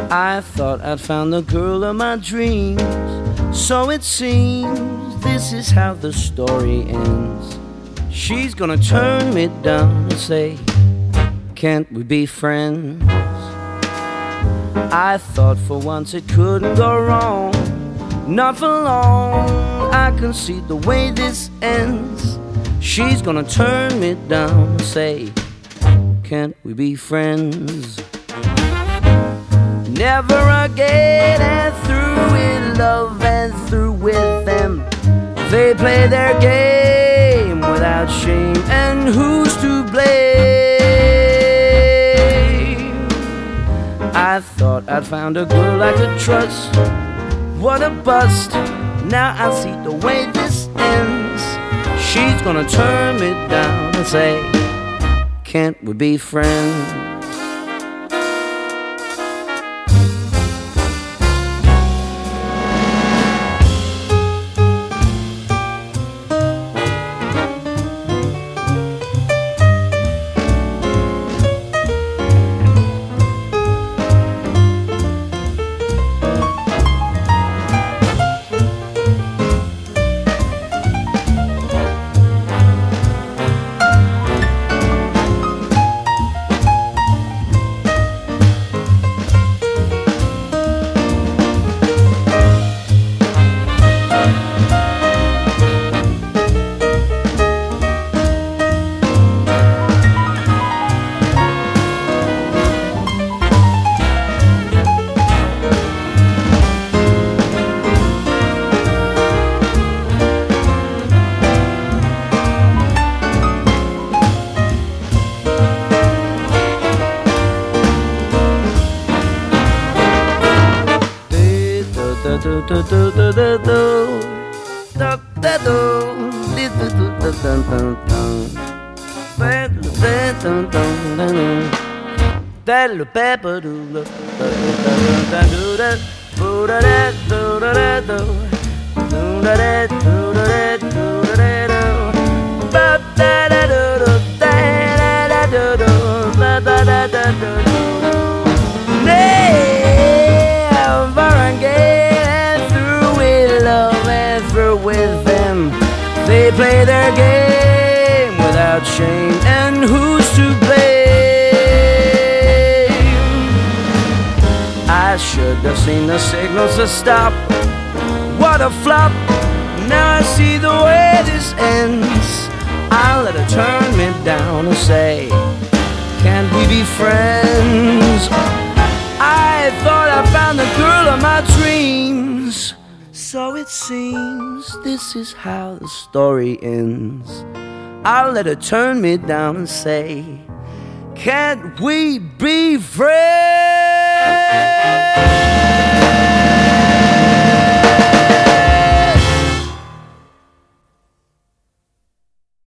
I thought I'd found the girl of my dreams, so it seems this is how the story ends. She's gonna turn me down and say, can't we be friends? I thought for once it couldn't go wrong, not for long. I can see the way this ends. She's gonna turn me down and say, can't we be friends? Never again, and through with love and through with them. They play their game without shame, and who's to blame? I thought I'd found a girl I could trust. What a bust. Now I see the way this ends. She's gonna turn me down and say, can't we be friends? They play their game without shame, and who's to blame? I should have seen the signals to stop. What a flop. Now I see the way this ends. I'll let her turn me down and say, can't we be friends? I thought I found the girl of my dreams, so it seems this is how the story ends. I'll let her turn me down and say, can't we be friends?